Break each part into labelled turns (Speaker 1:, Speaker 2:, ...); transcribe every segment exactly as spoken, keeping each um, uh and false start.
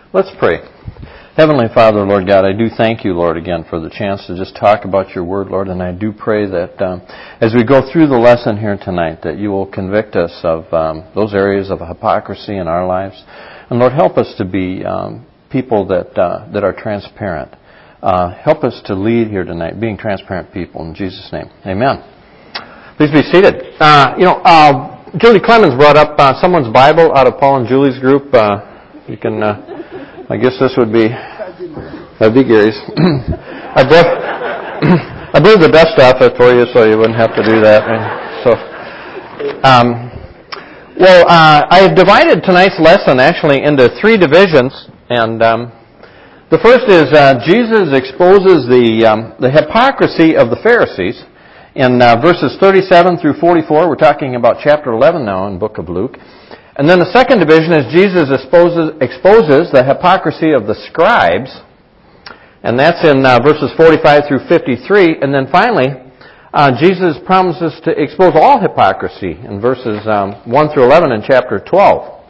Speaker 1: Let's pray. Heavenly Father, Lord God, I do thank you, Lord, again for the chance to just talk about your word, Lord, and I do pray that um, as we go through the lesson here tonight, that you will convict us of um, those areas of hypocrisy in our lives. And Lord, help us to be um, people that uh, that are transparent. Uh, help us to lead here tonight, being transparent people. In Jesus' name, amen. Please be seated. Uh, you know, uh, Julie Clemens brought up uh, someone's Bible out of Paul and Julie's group. Uh, you can... Uh, I guess this would be, that'd be Gary's. I brought, I brought the best outfit for you so you wouldn't have to do that. So, um, well, uh, I have divided tonight's lesson actually into three divisions. And um, the first is uh, Jesus exposes the, um, the hypocrisy of the Pharisees. In uh, verses thirty-seven through forty-four, we're talking about chapter eleven now in the book of Luke. And then the second division is Jesus exposes, exposes the hypocrisy of the scribes, and that's in uh, verses forty-five through fifty-three. And then finally, uh, Jesus promises to expose all hypocrisy in verses um, one through eleven in chapter twelve.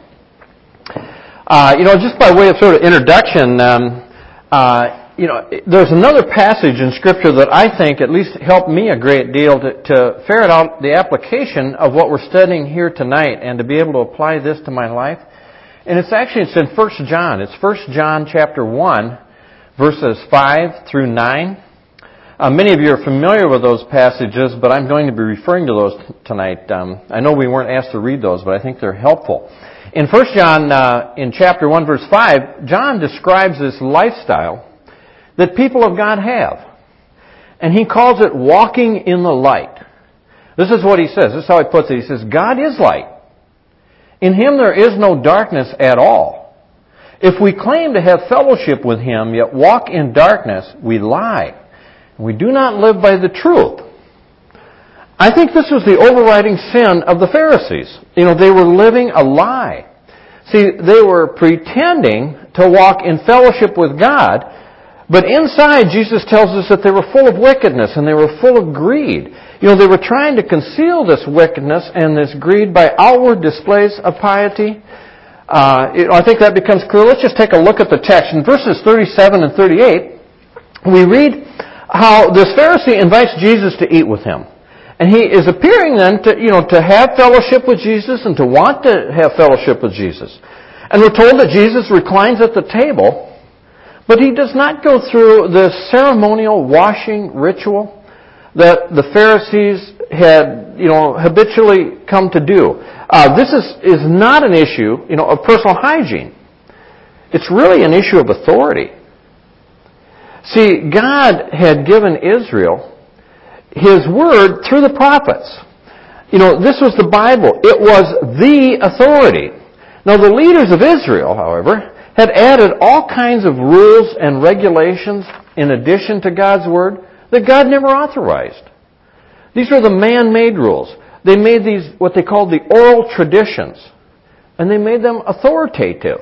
Speaker 1: Uh, you know, just by way of sort of introduction, um, uh, you know, there's another passage in Scripture that I think at least helped me a great deal to, to ferret out the application of what we're studying here tonight and to be able to apply this to my life. And it's actually, it's in First John. It's First John chapter one, verses five through nine. Uh, many of you are familiar with those passages, but I'm going to be referring to those t- tonight. Um, I know we weren't asked to read those, but I think they're helpful. In First John, uh, in chapter one, verse five, John describes this lifestyle that people of God have. And he calls it walking in the light. This is what he says. This is how he puts it. He says, God is light. In Him there is no darkness at all. If we claim to have fellowship with Him, yet walk in darkness, we lie. We do not live by the truth. I think this was the overriding sin of the Pharisees. You know, they were living a lie. See, they were pretending to walk in fellowship with God, but inside, Jesus tells us that they were full of wickedness and they were full of greed. You know, they were trying to conceal this wickedness and this greed by outward displays of piety. Uh, you know, I think that becomes clear. Let's just take a look at the text. In verses thirty-seven and thirty-eight, we read how this Pharisee invites Jesus to eat with him. And he is appearing then to, you know, to have fellowship with Jesus and to want to have fellowship with Jesus. And we're told that Jesus reclines at the table, but he does not go through the ceremonial washing ritual that the Pharisees had, you know, habitually come to do. Uh, this is, is not an issue, you know, of personal hygiene. It's really an issue of authority. See, God had given Israel His word through the prophets. You know, this was the Bible. It was the authority. Now, the leaders of Israel, however, had added all kinds of rules and regulations in addition to God's Word that God never authorized. These were the man-made rules. They made these what they called the oral traditions, and they made them authoritative.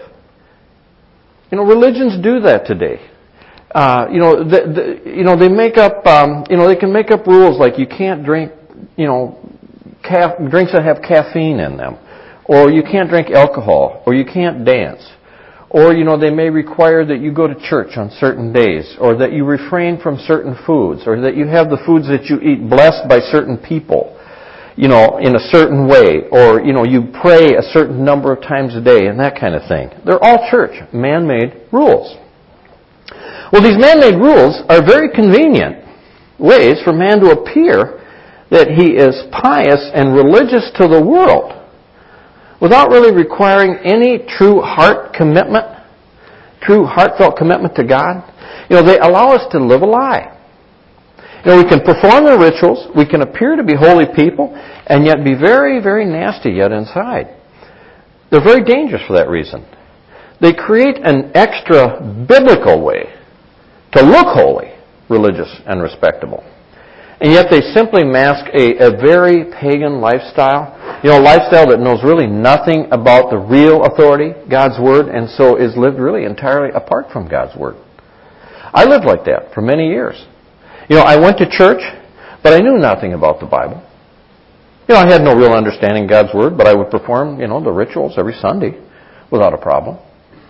Speaker 1: You know, religions do that today. Uh, you know, the, the, you know, they make up. Um, you know, they can make up rules like you can't drink. You know, ca- drinks that have caffeine in them, or you can't drink alcohol, or you can't dance. Or, you know, they may require that you go to church on certain days, or that you refrain from certain foods, or that you have the foods that you eat blessed by certain people, you know, in a certain way, or, you know, you pray a certain number of times a day, and that kind of thing. They're all church, man-made rules. Well, these man-made rules are very convenient ways for man to appear that he is pious and religious to the world, without really requiring any true heart commitment, true heartfelt commitment to God. You know, they allow us to live a lie. You know, we can perform the rituals, we can appear to be holy people, and yet be very, very nasty yet inside. They're very dangerous for that reason. They create an extra biblical way to look holy, religious, and respectable. And yet they simply mask a, a very pagan lifestyle. You know, a lifestyle that knows really nothing about the real authority, God's Word, and so is lived really entirely apart from God's Word. I lived like that for many years. You know, I went to church, but I knew nothing about the Bible. You know, I had no real understanding of God's Word, but I would perform, you know, the rituals every Sunday without a problem.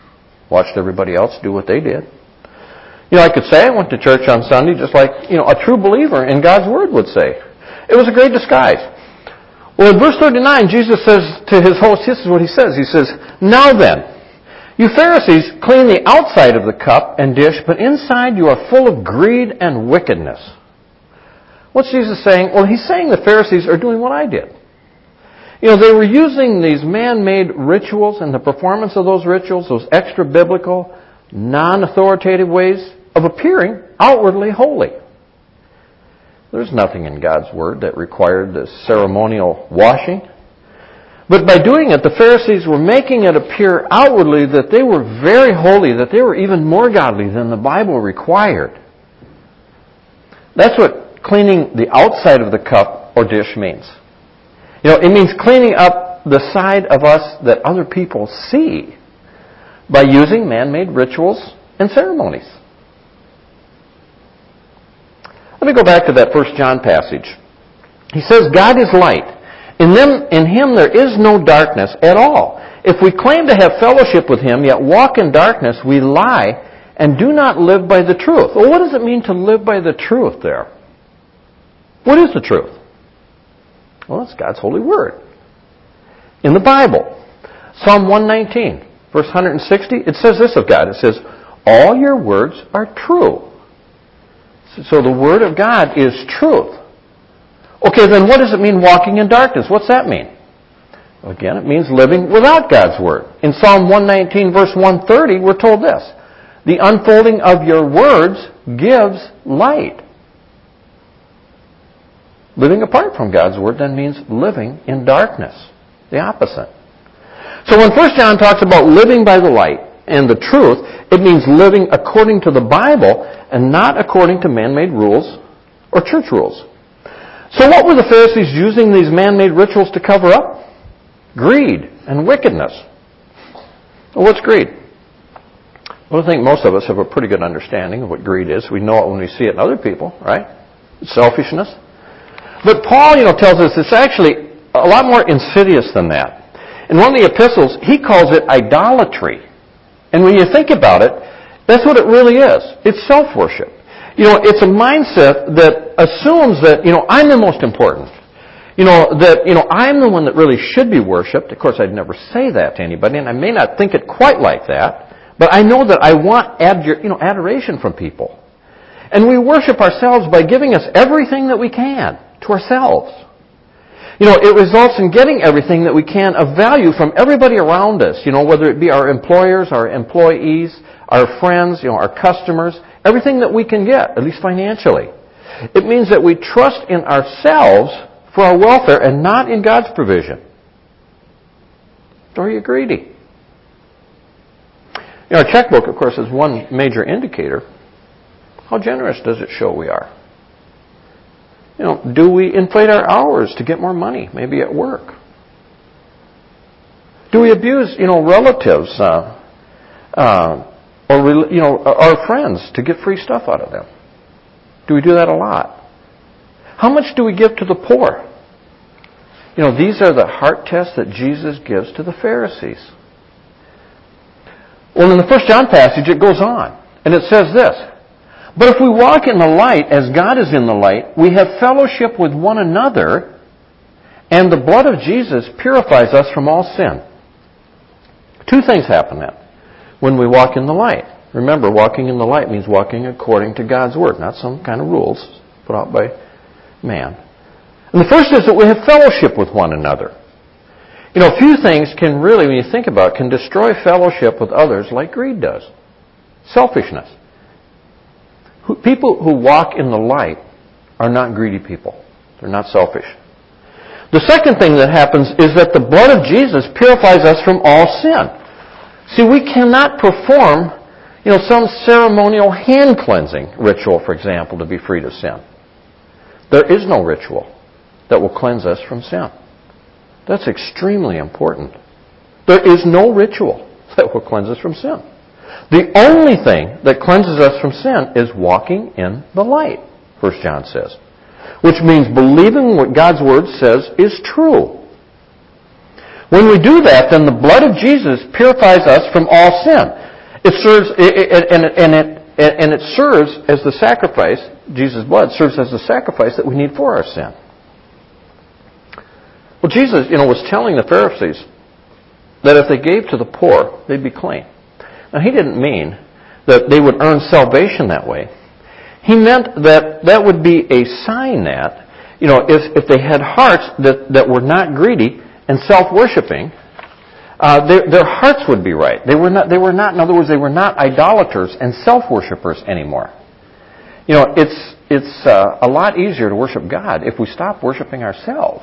Speaker 1: watched everybody else do what they did. You know, I could say I went to church on Sunday just like, you know, a true believer in God's Word would say. It was a great disguise. Well, in verse thirty-nine, Jesus says to his host, this is what he says. He says, "Now then, you Pharisees clean the outside of the cup and dish, but inside you are full of greed and wickedness." What's Jesus saying? Well, he's saying the Pharisees are doing what I did. You know, they were using these man-made rituals and the performance of those rituals, those extra-biblical, non-authoritative ways of appearing outwardly holy. There's nothing in God's Word that required this ceremonial washing. But by doing it, the Pharisees were making it appear outwardly that they were very holy, that they were even more godly than the Bible required. That's what cleaning the outside of the cup or dish means. You know, it means cleaning up the side of us that other people see by using man-made rituals and ceremonies. Let me go back to that First John passage. He says, "God is light. In them, in Him there is no darkness at all. If we claim to have fellowship with Him, yet walk in darkness, we lie and do not live by the truth." Well, what does it mean to live by the truth there? What is the truth? Well, it's God's holy Word. In the Bible, Psalm one nineteen, verse one hundred sixty, it says this of God. It says, "All your words are true." So the Word of God is truth. Okay, then what does it mean walking in darkness? What's that mean? Again, it means living without God's Word. In Psalm one nineteen, verse one thirty, we're told this: "The unfolding of your words gives light." Living apart from God's Word then means living in darkness. The opposite. So when First John talks about living by the light and the truth, it means living according to the Bible and not according to man-made rules or church rules. So what were the Pharisees using these man-made rituals to cover up? Greed and wickedness. Well, what's greed? Well, I think most of us have a pretty good understanding of what greed is. We know it when we see it in other people, right? It's selfishness. But Paul, you know, tells us it's actually a lot more insidious than that. In one of the epistles, he calls it idolatry. And when you think about it, that's what it really is. It's self-worship. You know, it's a mindset that assumes that, you know, I'm the most important. You know, that, you know, I'm the one that really should be worshipped. Of course, I'd never say that to anybody, and I may not think it quite like that, but I know that I want ad- you know, adoration from people. And we worship ourselves by giving us everything that we can to ourselves. You know, it results in getting everything that we can of value from everybody around us, you know, whether it be our employers, our employees, our friends, you know, our customers, everything that we can get, at least financially. It means that we trust in ourselves for our welfare and not in God's provision. Or are you greedy? You know, our checkbook, of course, is one major indicator. How generous does it show we are? You know, do we inflate our hours to get more money, maybe at work? Do we abuse, you know, relatives uh, uh, or, you know, our friends to get free stuff out of them? Do we do that a lot? How much do we give to the poor? You know, these are the heart tests that Jesus gives to the Pharisees. Well, in the First John passage, it goes on, and it says this: "But if we walk in the light as God is in the light, we have fellowship with one another, and the blood of Jesus purifies us from all sin." Two things happen then when we walk in the light. Remember, walking in the light means walking according to God's Word, not some kind of rules put out by man. And the first is that we have fellowship with one another. You know, few things can really, when you think about it, can destroy fellowship with others like greed does. Selfishness. People who walk in the light are not greedy people. They're not selfish. The second thing that happens is that the blood of Jesus purifies us from all sin. See, we cannot perform, you know, some ceremonial hand cleansing ritual, for example, to be freed of sin. There is no ritual that will cleanse us from sin. That's extremely important. There is no ritual that will cleanse us from sin. The only thing that cleanses us from sin is walking in the light, First John says. Which means believing what God's Word says is true. When we do that, then the blood of Jesus purifies us from all sin. It serves, and it, and it, and it serves as the sacrifice, Jesus' blood serves as the sacrifice that we need for our sin. Well, Jesus, you know, was telling the Pharisees that if they gave to the poor, they'd be clean. Now, he didn't mean that they would earn salvation that way. He meant that that would be a sign that, you know, if, if they had hearts that, that were not greedy and self-worshiping, uh, their, their hearts would be right. They were not, they were not, in other words, they were not idolaters and self-worshipers anymore. You know, it's, it's uh, a lot easier to worship God if we stop worshiping ourselves.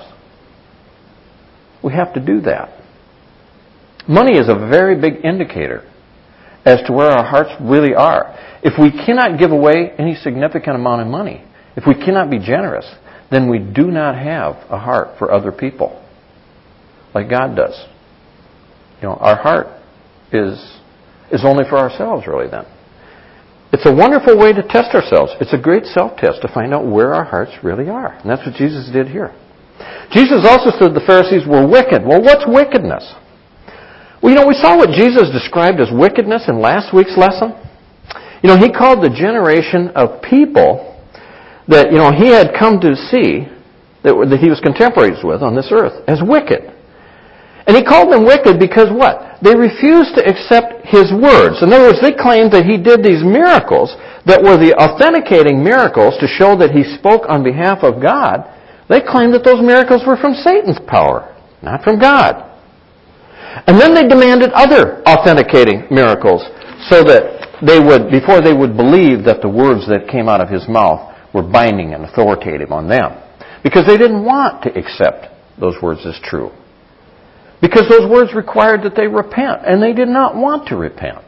Speaker 1: We have to do that. Money is a very big indicator as to where our hearts really are. If we cannot give away any significant amount of money, if we cannot be generous, then we do not have a heart for other people like God does. You know, our heart is is only for ourselves, really, then. It's a wonderful way to test ourselves. It's a great self-test to find out where our hearts really are. And that's what Jesus did here. Jesus also said the Pharisees were wicked. Well, what's wickedness? Well, you know, we saw what Jesus described as wickedness in last week's lesson. You know, he called the generation of people that, you know, he had come to see, that, that he was contemporaries with on this earth, as wicked. And he called them wicked because what? They refused to accept his words. In other words, they claimed that he did these miracles that were the authenticating miracles to show that he spoke on behalf of God. They claimed that those miracles were from Satan's power, not from God. And then they demanded other authenticating miracles so that they would, before they would believe that the words that came out of his mouth were binding and authoritative on them. Because they didn't want to accept those words as true. Because those words required that they repent, and they did not want to repent.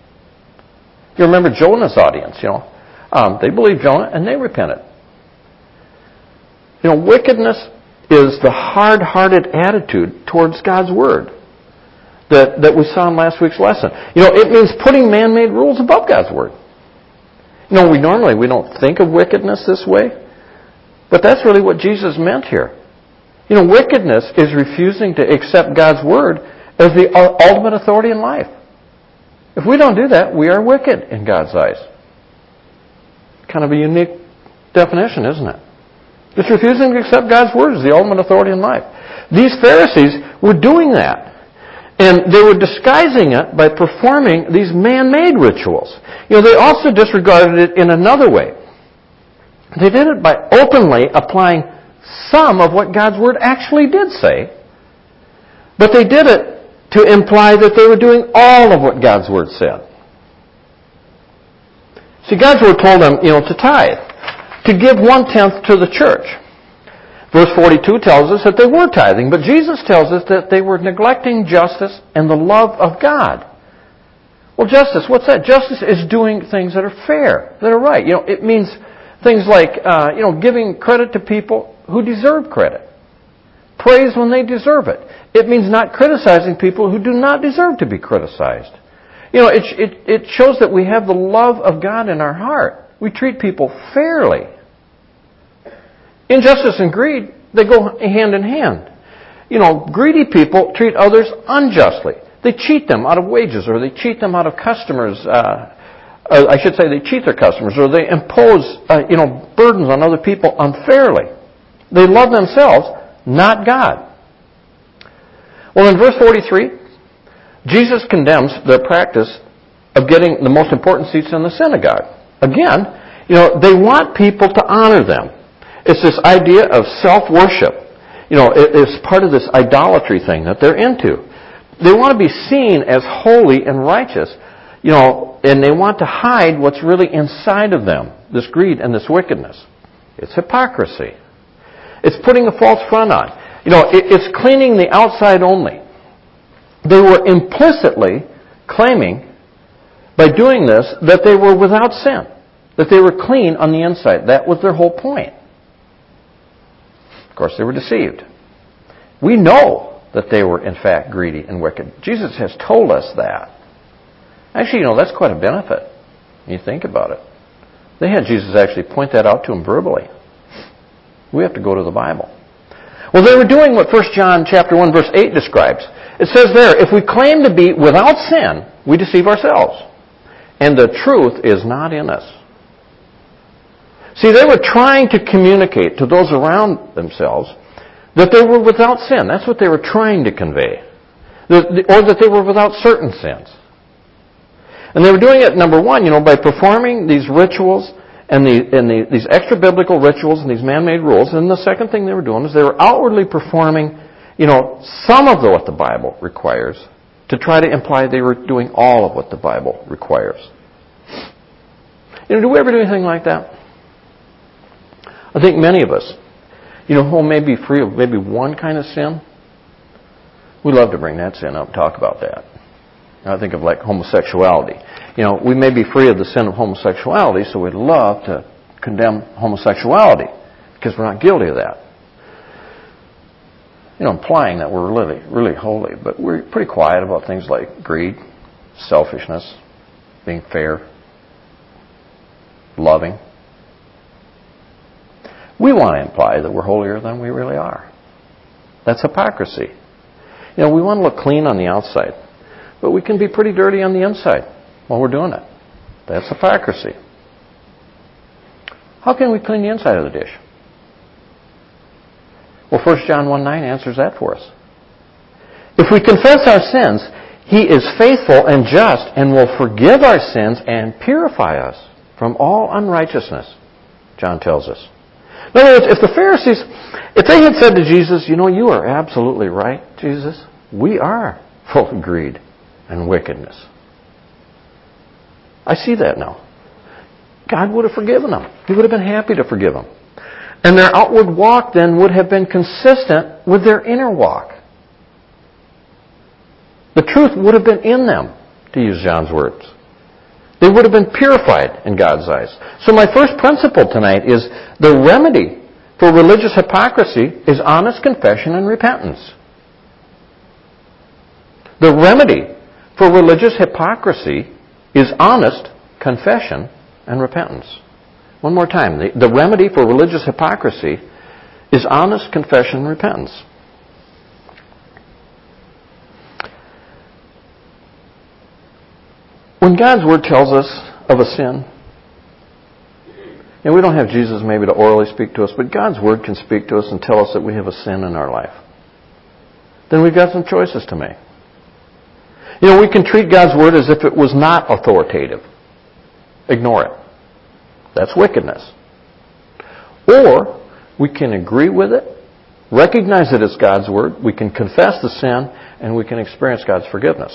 Speaker 1: You remember Jonah's audience, you know. Um, they believed Jonah, and they repented. You know, wickedness is the hard-hearted attitude towards God's Word that, that we saw in last week's lesson. You know, it means putting man-made rules above God's Word. You know, we normally, we don't think of wickedness this way, but that's really what Jesus meant here. You know, wickedness is refusing to accept God's Word as the ultimate authority in life. If we don't do that, we are wicked in God's eyes. Kind of a unique definition, isn't it? It's refusing to accept God's Word as the ultimate authority in life. These Pharisees were doing that. And they were disguising it by performing these man-made rituals. You know, they also disregarded it in another way. They did it by openly applying some of what God's Word actually did say, but they did it to imply that they were doing all of what God's Word said. See, God's Word told them, you know, to tithe, to give one-tenth to the church. Verse forty-two tells us that they were tithing, but Jesus tells us that they were neglecting justice and the love of God. Well, justice, what's that? Justice is doing things that are fair, that are right. You know, it means things like, uh, you know, giving credit to people who deserve credit. Praise when they deserve it. It means not criticizing people who do not deserve to be criticized. You know, it, it, it shows that we have the love of God in our heart. We treat people fairly. Injustice and greed, they go hand in hand. You know, greedy people treat others unjustly. They cheat them out of wages, or they cheat them out of customers. Uh, uh, I should say they cheat their customers, or they impose, uh, you know, burdens on other people unfairly. They love themselves, not God. Well, in verse forty-three, Jesus condemns their practice of getting the most important seats in the synagogue. Again, you know, they want people to honor them. It's this idea of self-worship. You know, it's part of this idolatry thing that they're into. They want to be seen as holy and righteous, you know, and they want to hide what's really inside of them, this greed and this wickedness. It's hypocrisy. It's putting a false front on. You know, it's cleaning the outside only. They were implicitly claiming, by doing this, that they were without sin, that they were clean on the inside. That was their whole point. Of course, they were deceived. We know that they were, in fact, greedy and wicked. Jesus has told us that. Actually, you know, that's quite a benefit when you think about it. They had Jesus actually point that out to them verbally. We have to go to the Bible. Well, they were doing what First John chapter one, verse eight describes. It says there, if we claim to be without sin, we deceive ourselves. and the truth is not in us. See, they were trying to communicate to those around themselves that they were without sin. That's what they were trying to convey. Or that they were without certain sins. And they were doing it, number one, you know, by performing these rituals and, the, and the, these extra-biblical rituals and these man-made rules. And the second thing they were doing is they were outwardly performing, you know, some of the, what the Bible requires to try to imply they were doing all of what the Bible requires. You know, do we ever do anything like that? I think many of us, you know, who may be free of maybe one kind of sin, we love to bring that sin up and talk about that. I think of like homosexuality. You know, we may be free of the sin of homosexuality, so we'd love to condemn homosexuality because we're not guilty of that. You know, implying that we're really, really holy, but we're pretty quiet about things like greed, selfishness, being fair, loving. We want to imply that we're holier than we really are. That's hypocrisy. You know, we want to look clean on the outside, but we can be pretty dirty on the inside while we're doing it. That's hypocrisy. How can we clean the inside of the dish? Well, First John one nine answers that for us. If we confess our sins, He is faithful and just and will forgive our sins and purify us from all unrighteousness, John tells us. In other words, if the Pharisees, if they had said to Jesus, you know, you are absolutely right, Jesus, we are full of greed and wickedness. I see that now. God would have forgiven them. He would have been happy to forgive them. And their outward walk then would have been consistent with their inner walk. The truth would have been in them, to use John's words. They would have been purified in God's eyes. So my first principle tonight is the remedy for religious hypocrisy is honest confession and repentance. The remedy for religious hypocrisy is honest confession and repentance. One more time. The, the remedy for religious hypocrisy is honest confession and repentance. When God's Word tells us of a sin, and we don't have Jesus maybe to orally speak to us, but God's Word can speak to us and tell us that we have a sin in our life, then we've got some choices to make. You know, we can treat God's Word as if it was not authoritative. Ignore it. That's wickedness. Or we can agree with it, recognize that it's God's Word, we can confess the sin, and we can experience God's forgiveness.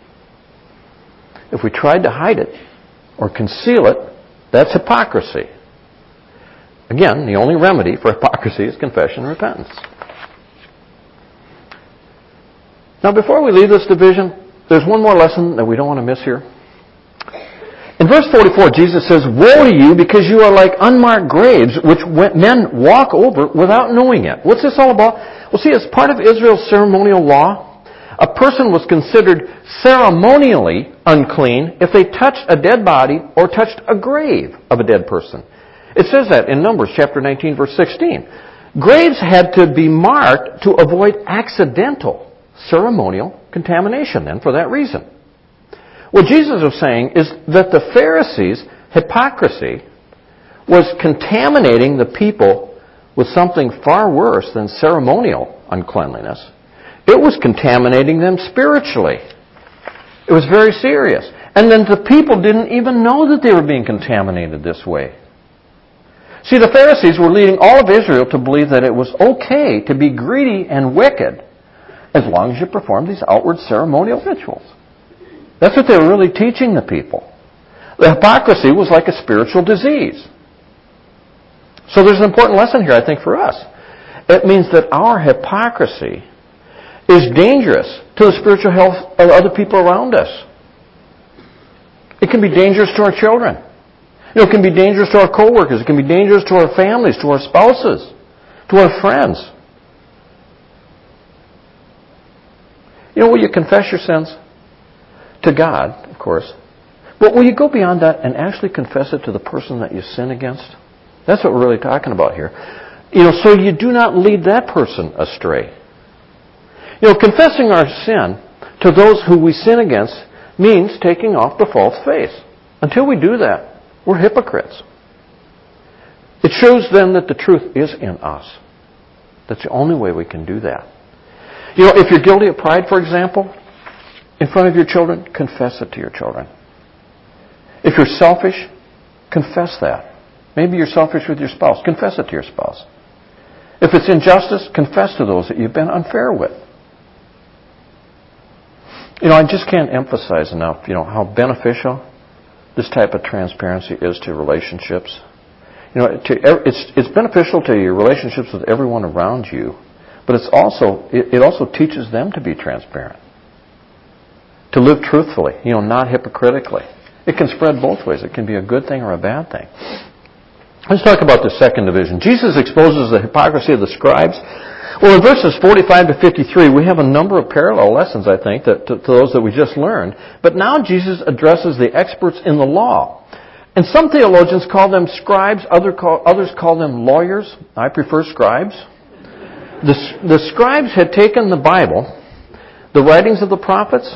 Speaker 1: If we tried to hide it or conceal it, that's hypocrisy. Again, the only remedy for hypocrisy is confession and repentance. Now, before we leave this division, there's one more lesson that we don't want to miss here. In verse forty-four, Jesus says, "Woe to you, because you are like unmarked graves, which men walk over without knowing it." What's this all about? Well, see, as part of Israel's ceremonial law, a person was considered ceremonially unclean if they touched a dead body or touched a grave of a dead person. It says that in Numbers chapter nineteen, verse sixteen. Graves had to be marked to avoid accidental ceremonial contamination then for that reason. What Jesus was saying is that the Pharisees' hypocrisy was contaminating the people with something far worse than ceremonial uncleanliness. It was contaminating them spiritually. It was very serious. And then the people didn't even know that they were being contaminated this way. See, the Pharisees were leading all of Israel to believe that it was okay to be greedy and wicked as long as you performed these outward ceremonial rituals. That's what they were really teaching the people. The hypocrisy was like a spiritual disease. So there's an important lesson here, I think, for us. It means that our hypocrisy is dangerous to the spiritual health of other people around us. It can be dangerous to our children. You know, it can be dangerous to our coworkers. It can be dangerous to our families, to our spouses, to our friends. You know, will you confess your sins? To God, of course. But will you go beyond that and actually confess it to the person that you sin against? That's what we're really talking about here. You know, so you do not lead that person astray. You know, confessing our sin to those who we sin against means taking off the false face.
Speaker 2: Until we do that, we're hypocrites. It shows then that the truth is in us. That's the only way we can do that. You know, if you're guilty of pride, for example, in front of your children, confess it to your children. If you're selfish, confess that. Maybe you're selfish with your spouse. Confess it to your spouse. If it's injustice, confess to those that you've been unfair with. You know, I just can't emphasize enough, you know, how beneficial this type of transparency is to relationships. You know, to, it's it's beneficial to your relationships with everyone around you, but it's also it, it also teaches them to be transparent, to live truthfully, you know, not hypocritically. It can spread both ways. It can be a good thing or a bad thing. Let's talk about the second division. Jesus exposes the hypocrisy of the scribes. Well, in verses forty-five to fifty-three, we have a number of parallel lessons, I think, that, to, to those that we just learned. But now Jesus addresses the experts in the law. And some theologians call them scribes, other call, others call them lawyers. I prefer scribes. The, the scribes had taken the Bible, the writings of the prophets,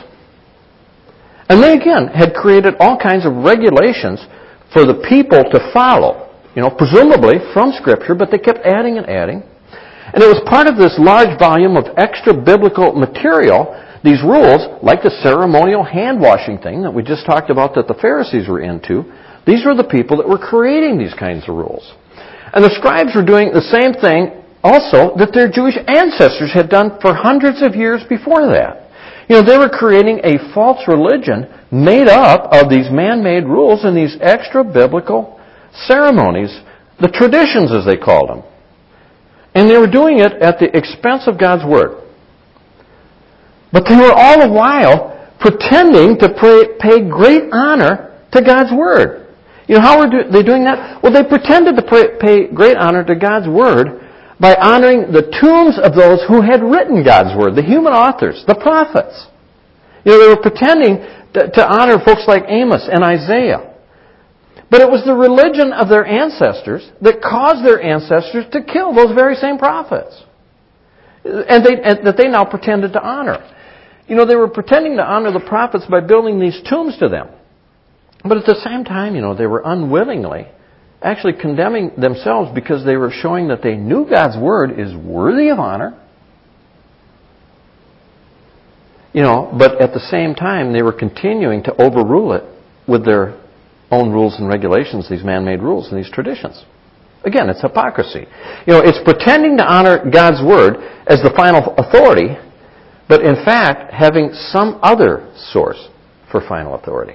Speaker 2: and they again had created all kinds of regulations for the people to follow, you know, presumably from Scripture, but they kept adding and adding. And it was part of this large volume of extra biblical material, these rules, like the ceremonial hand-washing thing that we just talked about that the Pharisees were into. These were the people that were creating these kinds of rules. And the scribes were doing the same thing also that their Jewish ancestors had done for hundreds of years before that. You know, they were creating a false religion made up of these man-made rules and these extra biblical ceremonies, the traditions as they called them. And they were doing it at the expense of God's Word. But they were all the while pretending to pray, pay great honor to God's Word. You know, how were they doing that? Well, they pretended to pray, pay great honor to God's Word by honoring the tombs of those who had written God's Word, the human authors, the prophets. You know, they were pretending to, to honor folks like Amos and Isaiah. But it was the religion of their ancestors that caused their ancestors to kill those very same prophets. And, they, and that they now pretended to honor. You know, they were pretending to honor the prophets by building these tombs to them. But at the same time, you know, they were unwillingly actually condemning themselves because they were showing that they knew God's Word is worthy of honor. You know, but at the same time, they were continuing to overrule it with their own rules and regulations, these man-made rules and these traditions. Again, it's hypocrisy. You know, it's pretending to honor God's Word as the final authority, but in fact, having some other source for final authority.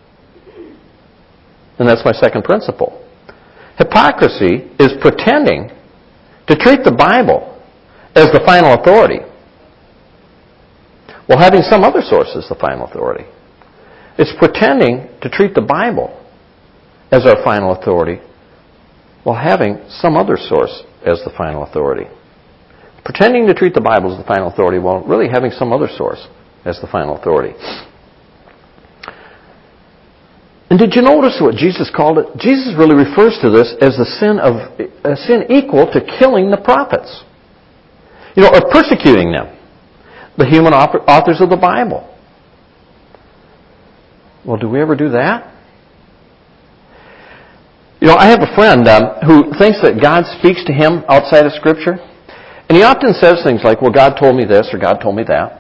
Speaker 2: And that's my second principle. Hypocrisy is pretending to treat the Bible as the final authority while having some other source as the final authority. It's pretending to treat the Bible as our final authority while having some other source as the final authority. Pretending to treat the Bible as the final authority while really having some other source as the final authority. And did you notice what Jesus called it? Jesus really refers to this as the sin of a sin equal to killing the prophets. You know, or persecuting them. The human authors of the Bible. Well, do we ever do that? You know, I have a friend um, who thinks that God speaks to him outside of Scripture. And he often says things like, well, God told me this or God told me that.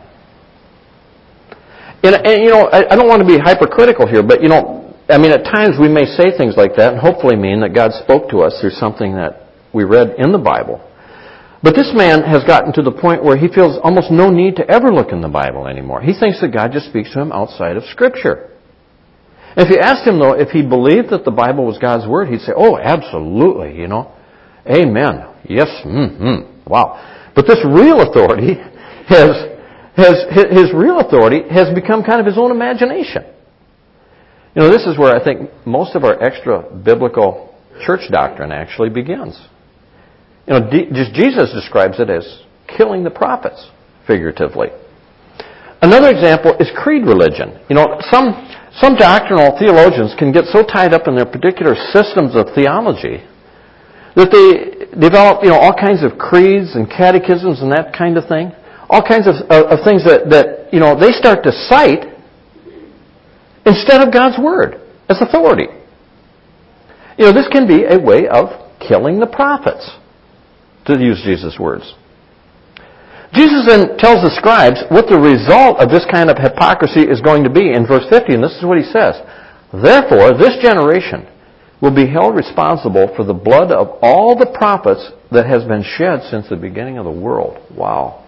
Speaker 2: And, and you know, I, I don't want to be hypercritical here, but, you know, I mean, at times we may say things like that and hopefully mean that God spoke to us through something that we read in the Bible. But this man has gotten to the point where he feels almost no need to ever look in the Bible anymore. He thinks that God just speaks to him outside of Scripture. If you asked him, though, if he believed that the Bible was God's Word, he'd say, oh, absolutely, you know. Amen. Yes, mm-hmm. Wow. But this real authority has, has, his real authority has become kind of his own imagination. You know, this is where I think most of our extra biblical church doctrine actually begins. You know, just Jesus describes it as killing the prophets, figuratively. Another example is creed religion. You know, some some doctrinal theologians can get so tied up in their particular systems of theology that they develop, you know, all kinds of creeds and catechisms and that kind of thing. All kinds of, of, of things that, that, you know, they start to cite instead of God's Word as authority. You know, this can be a way of killing the prophets, to use Jesus' words. Jesus then tells the scribes what the result of this kind of hypocrisy is going to be in verse fifty, and this is what he says. Therefore, this generation will be held responsible for the blood of all the prophets that has been shed since the beginning of the world. Wow.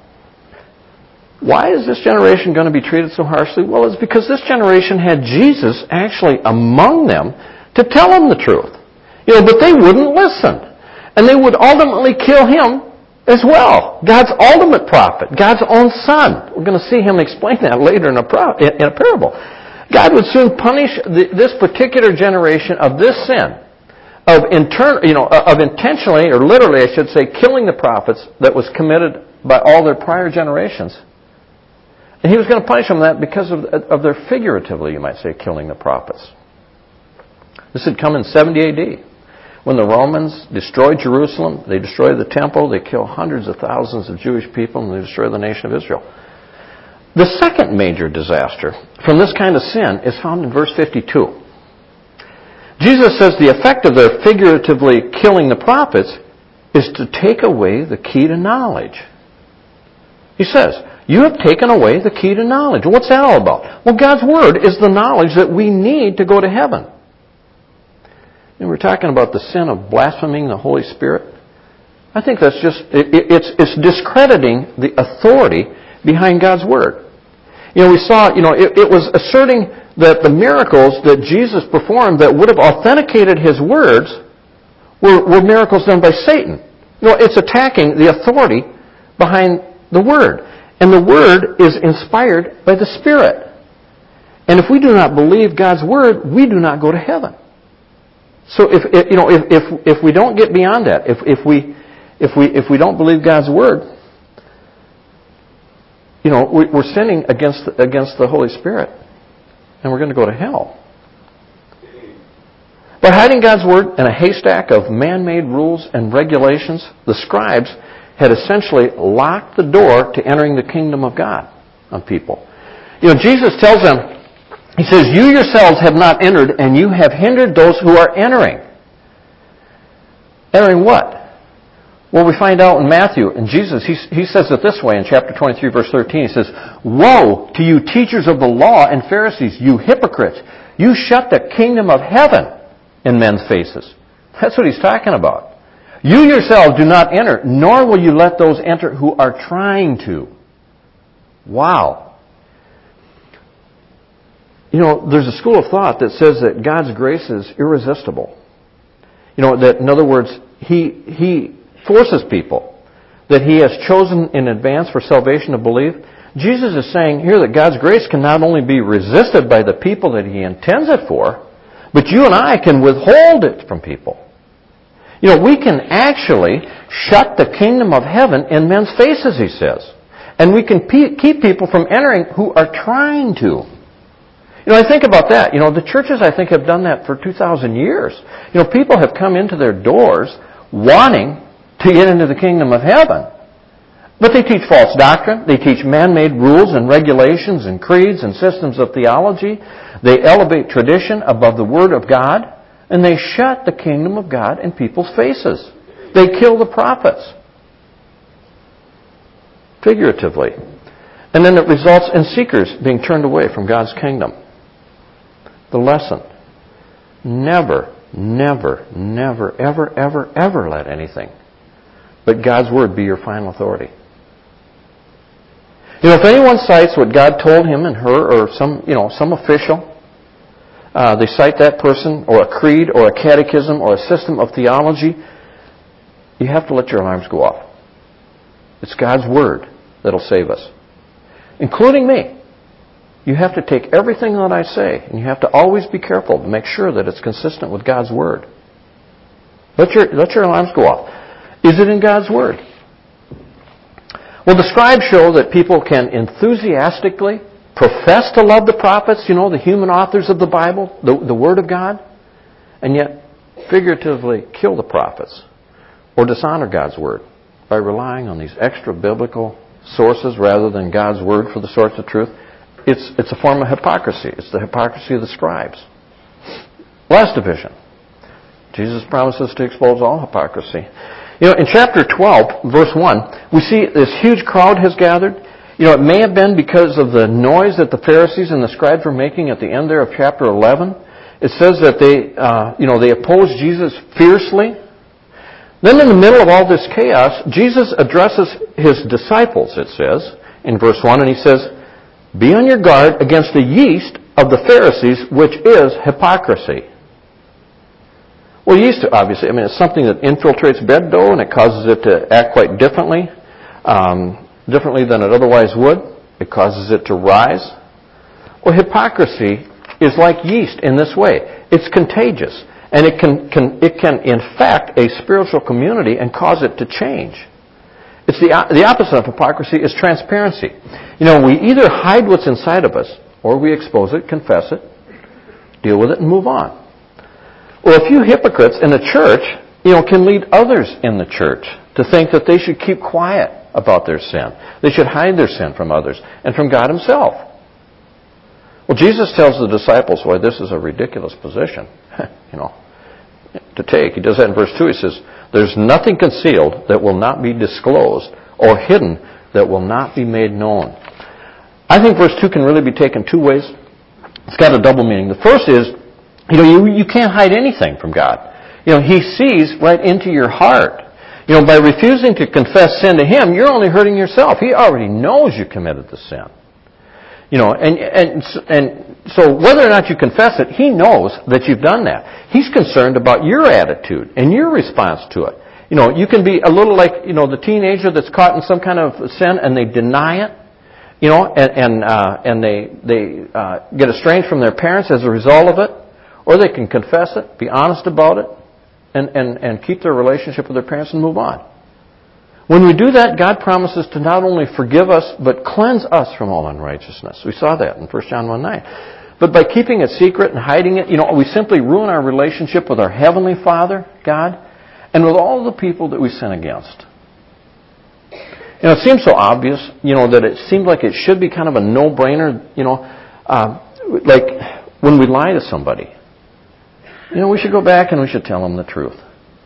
Speaker 2: Why is this generation going to be treated so harshly? Well, it's because this generation had Jesus actually among them to tell them the truth. You know, but they wouldn't listen. And they would ultimately kill him as well. God's ultimate prophet, God's own son. We're going to see him explain that later in a, pro- in a parable. God would soon punish the, this particular generation of this sin, of intern, you know, of intentionally, or literally, I should say, killing the prophets that was committed by all their prior generations. And he was going to punish them for that because of, of their figuratively, you might say, killing the prophets. This had come in seventy A D. When the Romans destroyed Jerusalem, they destroyed the temple, they killed hundreds of thousands of Jewish people, and they destroyed the nation of Israel. The second major disaster from this kind of sin is found in verse fifty-two. Jesus says the effect of their figuratively killing the prophets is to take away the key to knowledge. He says, you have taken away the key to knowledge. What's that all about? Well, God's Word is the knowledge that we need to go to heaven. And we're talking about the sin of blaspheming the Holy Spirit. I think that's just, it, it's, it's discrediting the authority behind God's Word. You know, we saw, you know, it, it was asserting that the miracles that Jesus performed that would have authenticated His words were, were miracles done by Satan. You know, it's attacking the authority behind the Word. And the Word is inspired by the Spirit. And if we do not believe God's Word, we do not go to heaven. So if, if you know, if, if if we don't get beyond that, if if we if we if we don't believe God's Word, you know, we're sinning against against the Holy Spirit, and we're going to go to hell. By hiding God's Word in a haystack of man-made rules and regulations, the scribes had essentially locked the door to entering the kingdom of God on people. You know, Jesus tells them, He says, you yourselves have not entered, and you have hindered those who are entering. Entering what? Well, we find out in Matthew, and Jesus, he, he says it this way in chapter twenty-three, verse thirteen. He says, woe to you teachers of the law and Pharisees, you hypocrites! You shut the kingdom of heaven in men's faces. That's what he's talking about. You yourselves do not enter, nor will you let those enter who are trying to. Wow. You know, there's a school of thought that says that God's grace is irresistible. You know, that in other words, He He forces people that He has chosen in advance for salvation to believe. Jesus is saying here that God's grace can not only be resisted by the people that He intends it for, but you and I can withhold it from people. You know, we can actually shut the kingdom of heaven in men's faces, He says. And we can pe- keep people from entering who are trying to. You know, I think about that. You know, the churches, I think, have done that for two thousand years. You know, people have come into their doors wanting to get into the kingdom of heaven. But they teach false doctrine. They teach man-made rules and regulations and creeds and systems of theology. They elevate tradition above the Word of God. And they shut the kingdom of God in people's faces. They kill the prophets. Figuratively. And then it results in seekers being turned away from God's kingdom. The lesson. Never, never, never, ever, ever, ever let anything but God's Word be your final authority. You know, if anyone cites what God told him and her or some, you know, some official, uh, they cite that person or a creed or a catechism or a system of theology, you have to let your alarms go off. It's God's Word that'll save us. Including me. You have to take everything that I say, and you have to always be careful to make sure that it's consistent with God's Word. Let your, let your alarms go off. Is it in God's Word? Well, the scribes show that people can enthusiastically profess to love the prophets, you know, the human authors of the Bible, the, the Word of God, and yet figuratively kill the prophets or dishonor God's Word by relying on these extra biblical sources rather than God's Word for the source of truth. It's, it's a form of hypocrisy. It's the hypocrisy of the scribes. less division. Jesus promises to expose all hypocrisy. You know, in chapter twelve, verse one, we see this huge crowd has gathered. You know, it may have been because of the noise that the Pharisees and the scribes were making at the end there of chapter eleven. It says that they, uh, you know, they opposed Jesus fiercely. Then in the middle of all this chaos, Jesus addresses his disciples, it says, in verse one, and he says, "Be on your guard against the yeast of the Pharisees, which is hypocrisy." Well, yeast, obviously, I mean, it's something that infiltrates bread dough and it causes it to act quite differently, um, differently than it otherwise would. It causes it to rise. Well, hypocrisy is like yeast in this way. It's contagious, and it can, can it can infect a spiritual community and cause it to change. It's the the opposite of hypocrisy is transparency. You know, we either hide what's inside of us, or we expose it, confess it, deal with it, and move on. Well, a few hypocrites in the church, you know, can lead others in the church to think that they should keep quiet about their sin. They should hide their sin from others and from God Himself. Well, Jesus tells the disciples why this is a ridiculous position, you know, to take. He does that in verse two. He says, "There's nothing concealed that will not be disclosed, or hidden that will not be made known." I think verse two can really be taken two ways. It's got a double meaning. The first is, you know, you, you can't hide anything from God. You know, He sees right into your heart. You know, by refusing to confess sin to Him, you're only hurting yourself. He already knows you committed the sin. You know, and, and, and so whether or not you confess it, He knows that you've done that. He's concerned about your attitude and your response to it. You know, you can be a little like, you know, the teenager that's caught in some kind of sin and they deny it. You know, and, and, uh, and they, they, uh, get estranged from their parents as a result of it. Or they can confess it, be honest about it, and, and, and keep their relationship with their parents and move on. When we do that, God promises to not only forgive us, but cleanse us from all unrighteousness. We saw that in First John one nine. But by keeping it secret and hiding it, you know, we simply ruin our relationship with our Heavenly Father, God, and with all the people that we sin against. You know, it seems so obvious, you know, that it seems like it should be kind of a no-brainer, you know, uh, like when we lie to somebody. You know, we should go back and we should tell them the truth.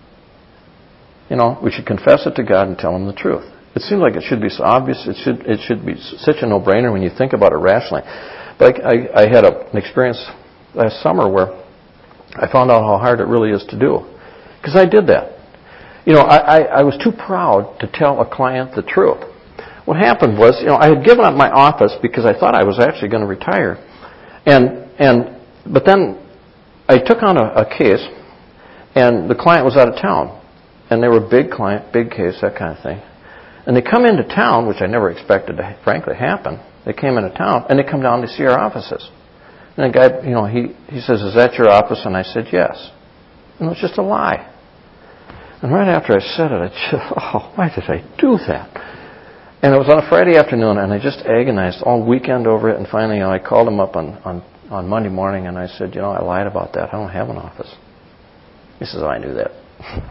Speaker 2: You know, we should confess it to God and tell them the truth. It seems like it should be so obvious. It should it should be such a no-brainer when you think about it rationally. But I, I had a, an experience last summer where I found out how hard it really is to do. Because I did that. You know, I, I, I was too proud to tell a client the truth. What happened was, you know, I had given up my office because I thought I was actually going to retire. And and but then I took on a, a case, and the client was out of town. And they were a big client, big case, that kind of thing. And they come into town, which I never expected to frankly happen. They came into town, and they come down to see our offices. And the guy, you know, he, he says, "Is that your office?" And I said, "Yes." And it was just a lie. And right after I said it, I just, oh, why did I do that? And it was on a Friday afternoon, and I just agonized all weekend over it. And finally, you know, I called him up on, on, on Monday morning, and I said, "You know, I lied about that. I don't have an office." He says, "Oh, I knew that."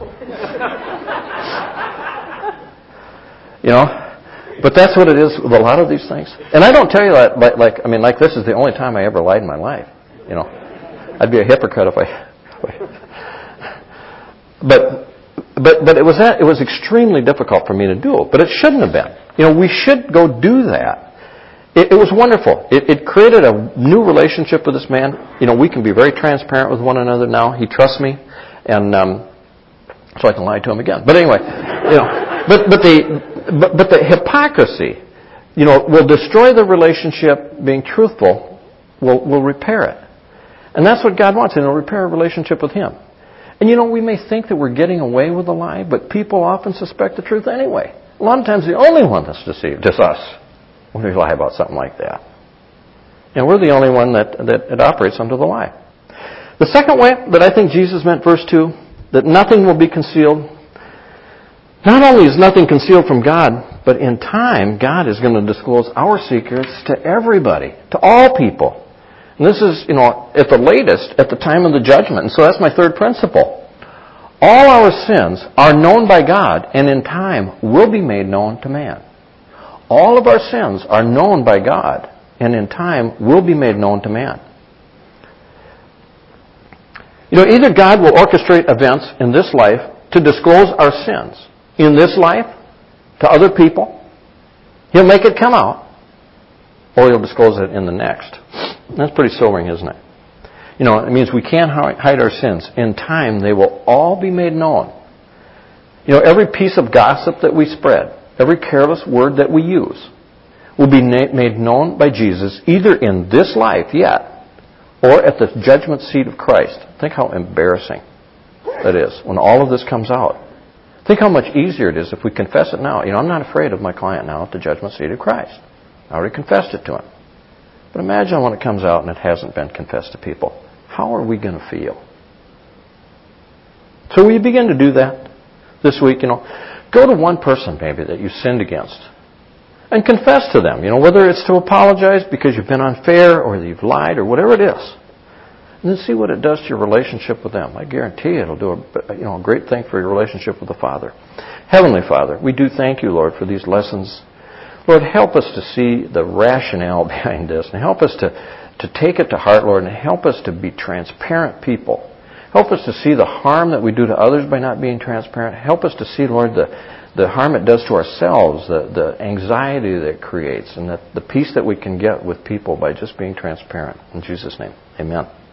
Speaker 2: You know, but that's what it is with a lot of these things. And I don't tell you that like, like I mean, like this is the only time I ever lied in my life. You know, I'd be a hypocrite if I. but but but it was that it was extremely difficult for me to do. But it shouldn't have been. You know, we should go do that. It, it was wonderful. It, it created a new relationship with this man. You know, we can be very transparent with one another now. He trusts me, and um, so I can lie to him again. But anyway, you know, but but the but, but the hypocrisy, you know, will destroy the relationship. Being truthful will will repair it, and that's what God wants. You know, repair a relationship with Him. And you know, we may think that we're getting away with a lie, but people often suspect the truth anyway. A lot of times, the only one that's deceived is us when we lie about something like that. And we're the only one that that it operates under the lie. The second way that I think Jesus meant verse two, that nothing will be concealed. Not only is nothing concealed from God, but in time, God is going to disclose our secrets to everybody, to all people. And this is, you know, at the latest, at the time of the judgment. And so that's my third principle. All our sins are known by God, and in time will be made known to man. All of our sins are known by God, and in time will be made known to man. You know, either God will orchestrate events in this life to disclose our sins in this life to other people. He'll make it come out, or He'll disclose it in the next. That's pretty sobering, isn't it? You know, it means we can't hide our sins. In time, they will all be made known. You know, every piece of gossip that we spread, every careless word that we use, will be made known by Jesus either in this life yet, or at the judgment seat of Christ. Think how embarrassing that is when all of this comes out. Think how much easier it is if we confess it now. You know, I'm not afraid of my client now at the judgment seat of Christ. I already confessed it to him. But imagine when it comes out and it hasn't been confessed to people. How are we going to feel? So will you begin to do that this week? You know, go to one person maybe that you sinned against and confess to them. You know, whether it's to apologize because you've been unfair or you've lied or whatever it is. And then see what it does to your relationship with them. I guarantee you it'll do a, you know, a great thing for your relationship with the Father. Heavenly Father, we do thank you, Lord, for these lessons. Lord, help us to see the rationale behind this and help us to, to take it to heart, Lord, and help us to be transparent people. Help us to see the harm that we do to others by not being transparent. Help us to see, Lord, the, the harm it does to ourselves, the, the anxiety that it creates, and the, the peace that we can get with people by just being transparent. In Jesus' name, amen.